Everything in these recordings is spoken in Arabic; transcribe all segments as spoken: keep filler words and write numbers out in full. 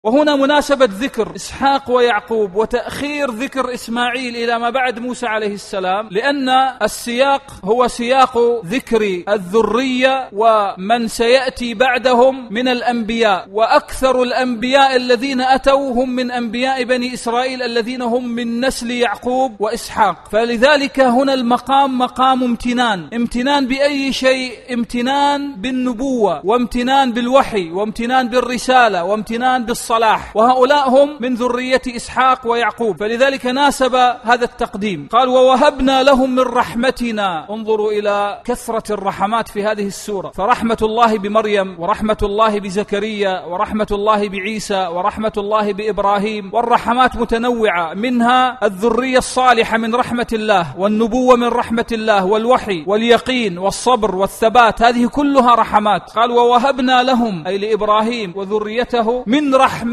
وهنا مناسبة ذكر إسحاق ويعقوب وتأخير ذكر إسماعيل إلى ما بعد موسى عليه السلام، لأن السياق هو سياق ذكر الذرية ومن سيأتي بعدهم من الأنبياء، وأكثر الأنبياء الذين أتوا هم من أنبياء بني إسرائيل الذين هم من نسل يعقوب وإسحاق. فلذلك هنا المقام مقام امتنان. امتنان بأي شيء؟ امتنان بالنبوة، وامتنان بالوحي، وامتنان بالرسالة، وامتنان بالصلاة، وهؤلاء هم من ذرية إسحاق ويعقوب، فلذلك ناسب هذا التقديم. قال ووهبنا لهم من رحمتنا. انظروا إلى كثرة الرحمات في هذه السورة، فرحمة الله بمريم، ورحمة الله بزكريا، ورحمة الله بعيسى، ورحمة الله بإبراهيم، والرحمات متنوعة، منها الذرية الصالحة من رحمة الله، والنبوة من رحمة الله، والوحي واليقين والصبر والثبات، هذه كلها رحمات. قال ووهبنا لهم أي لإبراهيم وذريته من رحمتنا،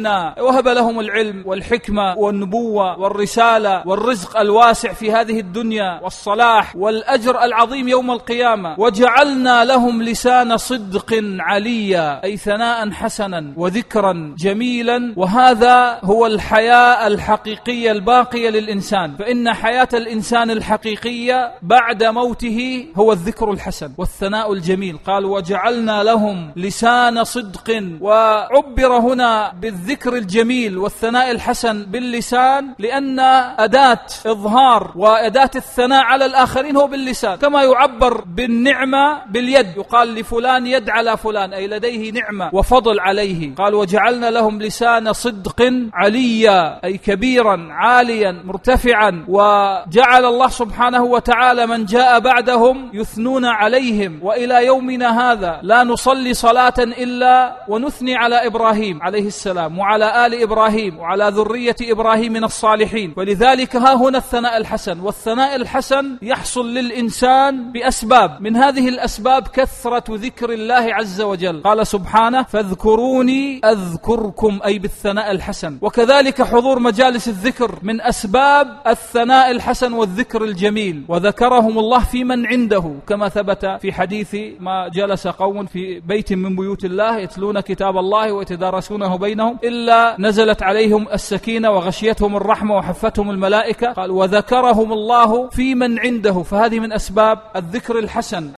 وهب لهم العلم والحكمة والنبوة والرسالة والرزق الواسع في هذه الدنيا والصلاح والأجر العظيم يوم القيامة. وجعلنا لهم لسان صدق عليا أي ثناء حسنا وذكرا جميلا. وهذا هو الحياة الحقيقية الباقية للإنسان، فإن حياة الإنسان الحقيقية بعد موته هو الذكر الحسن والثناء الجميل. قال وجعلنا لهم لسان صدق، وعبر هنا بالذكر الجميل والثناء الحسن باللسان لأن أداة إظهار وأداة الثناء على الآخرين هو باللسان، كما يعبر بالنعمة باليد، يقال لفلان يد على فلان أي لديه نعمة وفضل عليه. قال وجعلنا لهم لسان صدق عليا أي كبيرا عاليا مرتفعا. وجعل الله سبحانه وتعالى من جاء بعدهم يثنون عليهم، وإلى يومنا هذا لا نصلي صلاة إلا ونثني على إبراهيم عليه السلام وعلى آل إبراهيم وعلى ذرية إبراهيم من الصالحين. ولذلك ها هنا الثناء الحسن، والثناء الحسن يحصل للإنسان بأسباب، من هذه الأسباب كثرة ذكر الله عز وجل. قال سبحانه فاذكروني أذكركم أي بالثناء الحسن. وكذلك حضور مجالس الذكر من أسباب الثناء الحسن والذكر الجميل. وذكرهم الله في من عنده كما ثبت في حديث ما جلس قوم في بيت من بيوت الله يتلون كتاب الله ويتدارسونه بينهم إلا نزلت عليهم السكينة وغشيتهم الرحمة وحفتهم الملائكة. قال وذكرهم الله في من عنده، فهذه من أسباب الذكر الحسن.